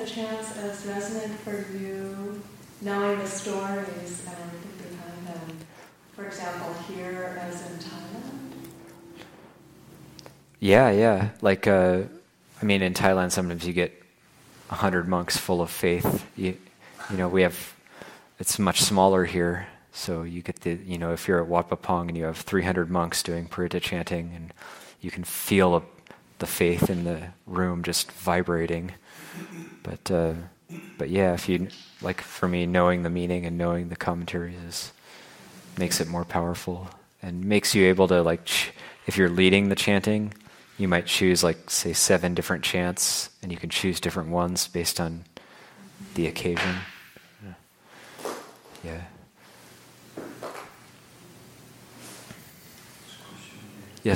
the chants as resonant for you, knowing the stories and behind them? For example, here as in Thailand? Yeah. Like, in Thailand, sometimes you get 100 monks full of faith. It's much smaller here. So you get if you're at Wat Pah Pong and you have 300 monks doing Purita chanting, and you can feel the faith in the room just vibrating. But yeah, if you, like for me, knowing the meaning and knowing the commentaries makes it more powerful and makes you able to, if you're leading the chanting, you might choose, say, 7 different chants, and you can choose different ones based on the occasion. Yeah.